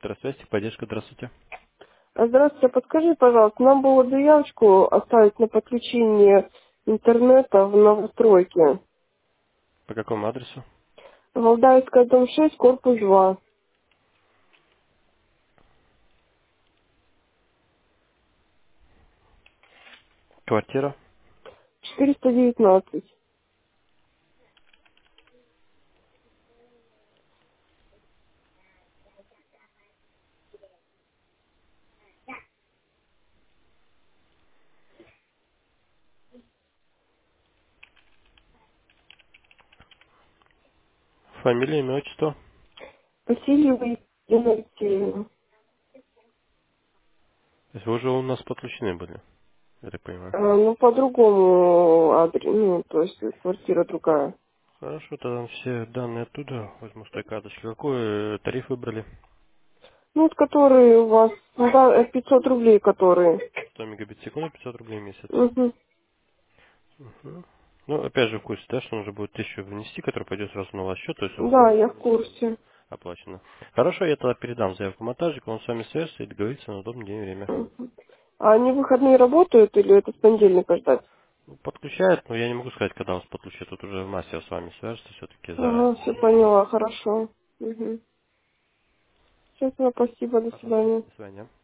Электросвязь, поддержка, здравствуйте. Здравствуйте, подскажи, пожалуйста, нам было заявочку оставить на подключение интернета в новостройке. По какому адресу? Валдаевская, дом 6, корпус 2, Квартира. 419. Фамилия, имя, отчество. Васильева Екатерина Алексеевна. То есть вы уже у нас подключены были, я так понимаю. Ну, по другому адресу, ну, то есть квартира другая. Хорошо, тогда все данные оттуда возьму с той карточки. Какой тариф выбрали? Ну, вот которые у вас, ну, да, 500 рублей, которые. 100 мегабит в секунду, 500 рублей в месяц. Угу. Мгм. Ну, опять же, в курсе, да, что нужно будет 1000 внести, который пойдет сразу на ваш счет, то есть у вас Да, будет я в полностью курсе. оплачено. Хорошо, я тогда передам заявку монтажнику, он с вами свяжется и договорится на удобный день и время. Мгм. А они в выходные работают или это с понедельника ждать? Ну, подключает, но я не могу сказать, когда вас подключит. Тут уже мастер с вами свяжется все-таки Ага, заранее. все поняла, хорошо. Угу. Все, спасибо, до Пожалуйста, свидания. до свидания.